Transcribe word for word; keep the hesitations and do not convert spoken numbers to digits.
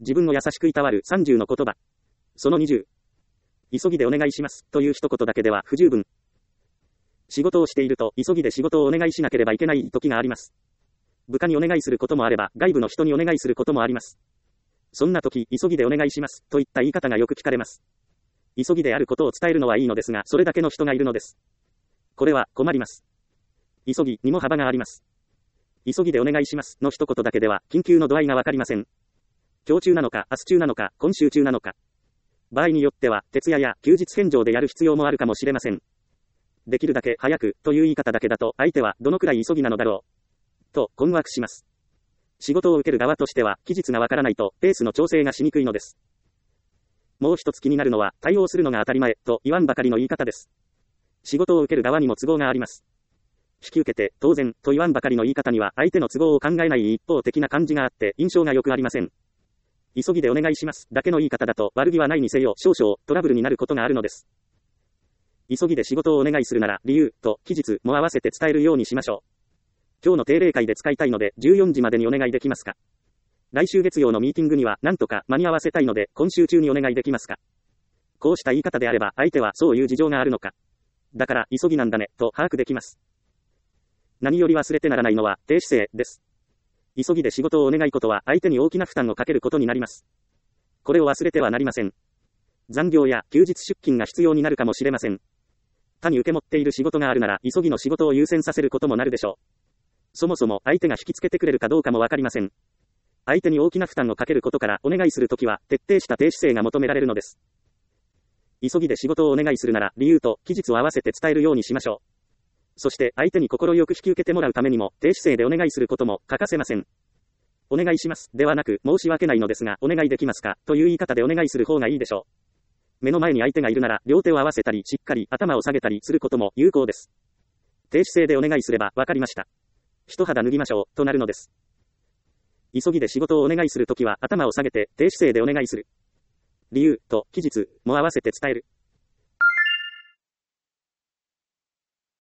自分を優しくいたわるさんじゅうの言葉。そのにじゅう。急ぎでお願いします。という一言だけでは不十分。仕事をしていると、急ぎで仕事をお願いしなければいけない時があります。部下にお願いすることもあれば、外部の人にお願いすることもあります。そんな時、急ぎでお願いします。といった言い方がよく聞かれます。急ぎであることを伝えるのはいいのですが、それだけの人がいるのです。これは困ります。急ぎにも幅があります。急ぎでお願いします。の一言だけでは、緊急の度合いがわかりません。今日中なのか、明日中なのか、今週中なのか。場合によっては、徹夜や休日返上でやる必要もあるかもしれません。できるだけ早くという言い方だけだと、相手はどのくらい急ぎなのだろう。と、困惑します。仕事を受ける側としては、期日がわからないと、ペースの調整がしにくいのです。もう一つ気になるのは、対応するのが当たり前、と言わんばかりの言い方です。仕事を受ける側にも都合があります。引き受けて、当然、と言わんばかりの言い方には、相手の都合を考えない一方的な感じがあって、印象が良くありません。急ぎでお願いします。だけの言い方だと、悪気はないにせよ、少々、トラブルになることがあるのです。急ぎで仕事をお願いするなら、理由、と、期日も合わせて伝えるようにしましょう。今日の定例会で使いたいので、じゅうよじまでにお願いできますか。来週月曜のミーティングには、なんとか間に合わせたいので、今週中にお願いできますか。こうした言い方であれば、相手はそういう事情があるのか。だから、急ぎなんだね、と把握できます。何より忘れてならないのは、低姿勢です。急ぎで仕事をお願いことは、相手に大きな負担をかけることになります。これを忘れてはなりません。残業や休日出勤が必要になるかもしれません。他に受け持っている仕事があるなら、急ぎの仕事を優先させることもなるでしょう。そもそも、相手が引きつけてくれるかどうかもわかりません。相手に大きな負担をかけることから、お願いするときは、徹底した低姿勢が求められるのです。急ぎで仕事をお願いするなら、理由と期日を合わせて伝えるようにしましょう。そして、相手に心よく引き受けてもらうためにも、低姿勢でお願いすることも欠かせません。お願いします。ではなく、申し訳ないのですが、お願いできますか、という言い方でお願いする方がいいでしょう。目の前に相手がいるなら、両手を合わせたり、しっかり頭を下げたりすることも有効です。低姿勢でお願いすれば、わかりました。一肌脱ぎましょう、となるのです。急ぎで仕事をお願いするときは、頭を下げて、低姿勢でお願いする。理由と期日も合わせて伝える。